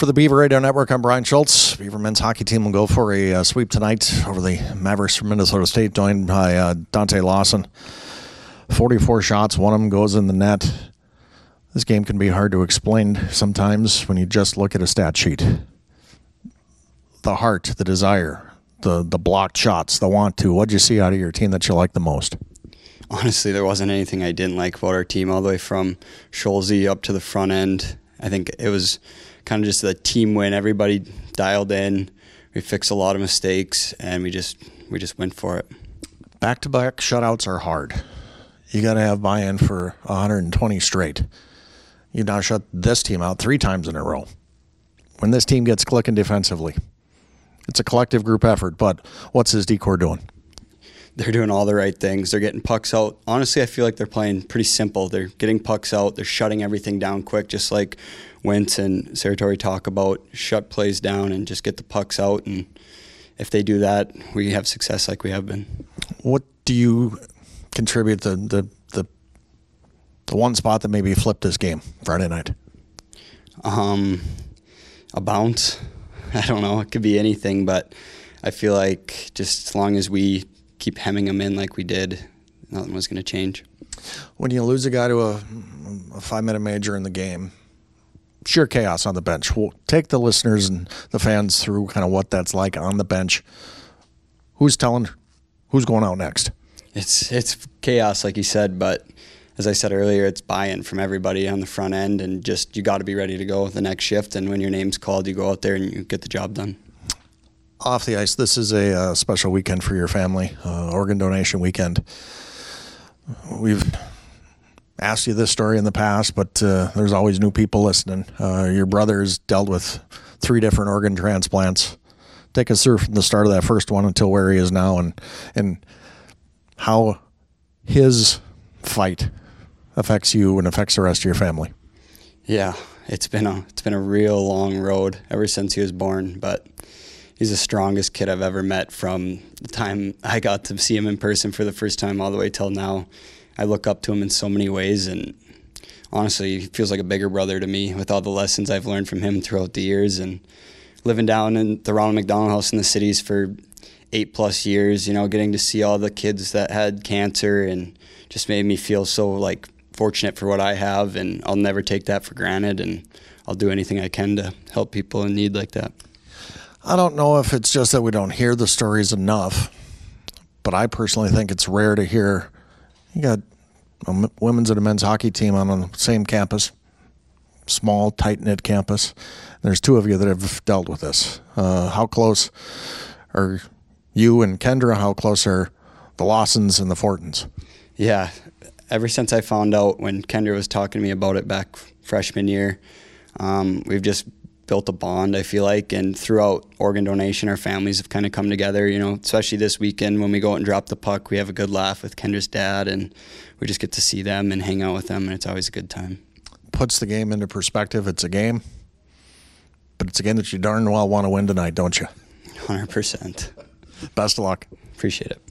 For the Beaver Radio Network, I'm Brian Schultz. Beaver men's hockey team will go for a sweep tonight over the Mavericks from Minnesota State, joined by Dante Lawson. 44 shots, one of them goes in the net. This game can be hard to explain sometimes when you just look at a stat sheet. The heart, the desire, the blocked shots, the want to. What'd you see out of your team that you like the most? Honestly, there wasn't anything I didn't like about our team, all the way from Scholze up to the front end. I think it was kind of just a team win. Everybody dialed in. We fixed a lot of mistakes, and we just went for it. Back-to-back shutouts are hard. You got to have buy-in for 120 straight. You now shut this team out 3 times in a row. When this team gets clicking defensively, it's a collective group effort, but what's his decor doing? They're doing all the right things. They're getting pucks out. Honestly, I feel like they're playing pretty simple. They're getting pucks out. They're shutting everything down quick, just like Wentz and Saratori talk about. Shut plays down and just get the pucks out. And if they do that, we have success like we have been. What do you contribute the one spot that maybe flipped this game Friday night? A bounce. I don't know. It could be anything, but I feel like just as long as we keep hemming them in like we did, nothing was going to change. When you lose a guy to a 5-minute major in the game, sheer chaos on the bench. We'll take the listeners and the fans through kind of what that's like on the bench. Who's going out next? It's chaos, like you said, but as I said earlier, it's buy-in from everybody on the front end, and just you got to be ready to go the next shift, and when your name's called, you go out there and you get the job done. Off the ice, this is a special weekend for your family, organ donation weekend. We've asked you this story in the past, but there's always new people listening. Your brother's dealt with 3 different organ transplants. Take us through from the start of that first one until where he is now, and how his fight affects you and affects the rest of your family. Yeah, it's been a real long road ever since he was born, but he's the strongest kid I've ever met from the time I got to see him in person for the first time all the way till now. I look up to him in so many ways, and honestly, he feels like a bigger brother to me with all the lessons I've learned from him throughout the years. And living down in the Ronald McDonald House in the cities for 8+ years, getting to see all the kids that had cancer, and just made me feel so fortunate for what I have, and I'll never take that for granted, and I'll do anything I can to help people in need like that. I don't know if it's just that we don't hear the stories enough, but I personally think it's rare to hear. You got a women's and a men's hockey team on the same campus, small, tight-knit campus. There's 2 of you that have dealt with this. How close are you and Kendra? How close are the Lawsons and the Fortons? Yeah, ever since I found out when Kendra was talking to me about it back freshman year, we've just built a bond, I feel like, and throughout organ donation, our families have kind of come together, especially this weekend when we go out and drop the puck, we have a good laugh with Kendra's dad, and we just get to see them and hang out with them, and it's always a good time. Puts the game into perspective. It's a game, but it's a game that you darn well want to win tonight, don't you? 100%. Best of luck. Appreciate it.